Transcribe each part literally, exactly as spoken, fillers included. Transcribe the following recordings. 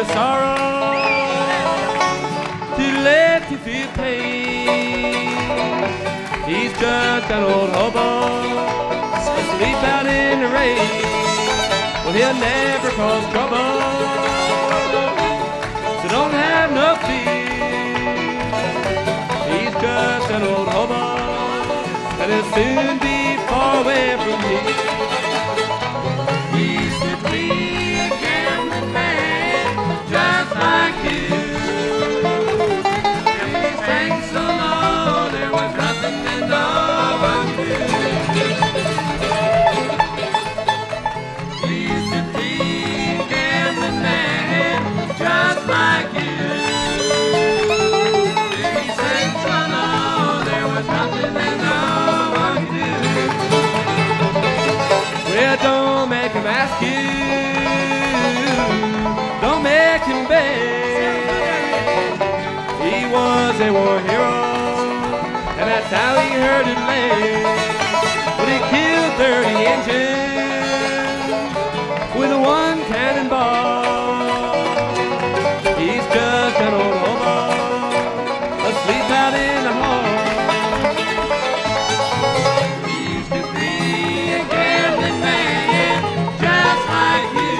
your sorrow, to let you feel pain. He's just an old hobo, asleep out in the rain. Well, he'll never cause trouble, so don't have no fear. He's just an old hobo, and he'll soon be far away from here. He used to be a gambling man, just like you. And he sang so low, there was nothing that no one knew. He used to be a gambling man, just like you. And he sang so low, there was nothing that no one knew. Well, don't make him ask you, don't make him beg. He was a war hero, and that's how he hurt his leg. But he killed thirty Injuns with a one cannonball. He's just an old hobo, asleep out in the hall. He used to be a gambling man, just like you.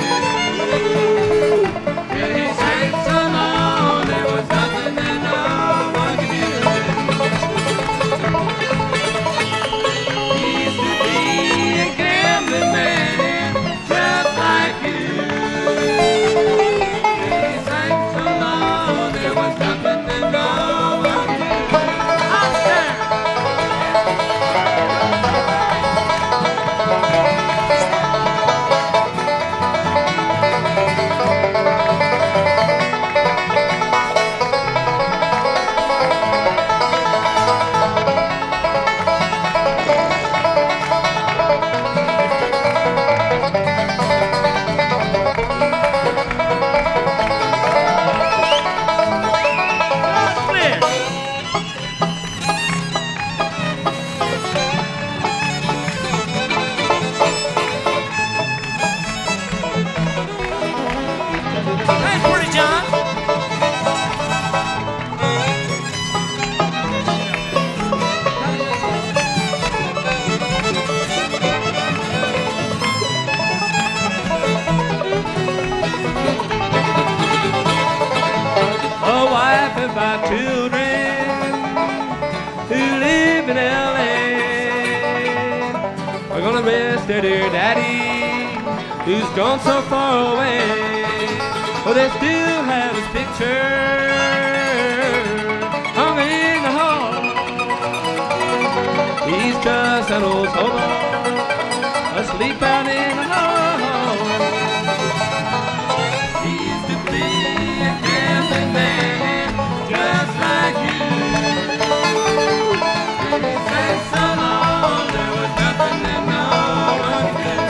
And he sang so low, there was nothing that no one could do. He used to be a gambling man, just like you. And he sang so low, there was nothing that no one could do. Outstanding! Hey, Porty John. A wife and five children who live in L A are gonna miss their dear daddy who's gone so far away. But they still have his picture hung in the hall. He's just an old hobo, asleep out in the hall. He used to be a gambling man, just like you. And he sang so low, there was nothing that no one could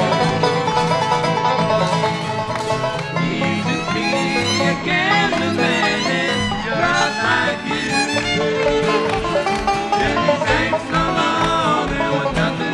do. He used to be a gambling man, just like you. And he sang so low, there was nothing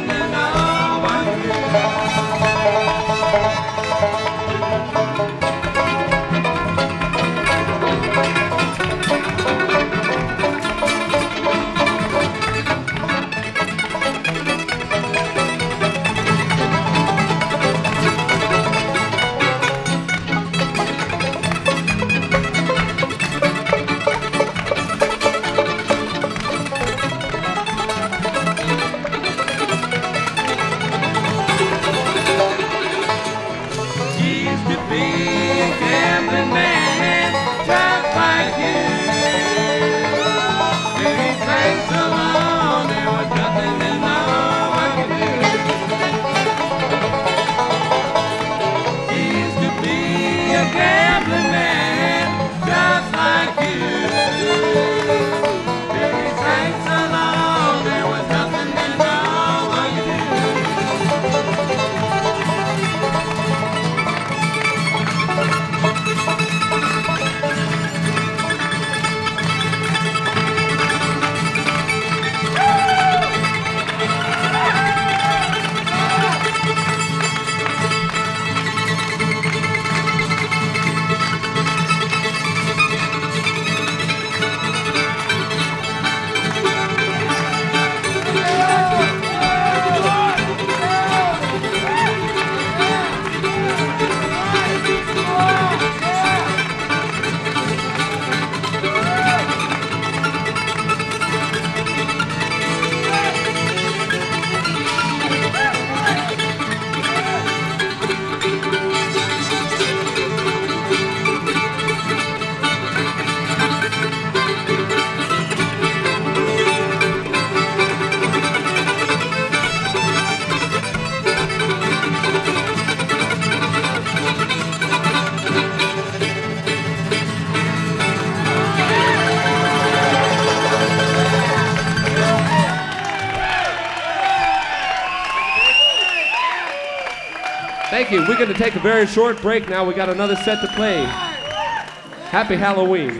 Thank you. We're going to take a very short break now. We got another set to play. Happy Halloween.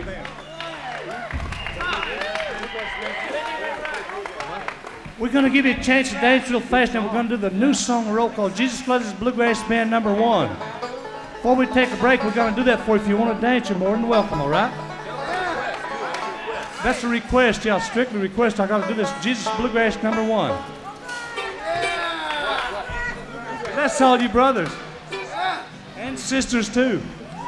We're going to give you a chance to dance real fast, and we're going to do the new song roll call, Jesus Brothers Bluegrass Band number one. Before we take a break, we're going to do that for you. If you want to dance, you're more than welcome, all right? That's a request, yeah, strictly request. I got to do this, Jesus Bluegrass number one. That's all you brothers and sisters too.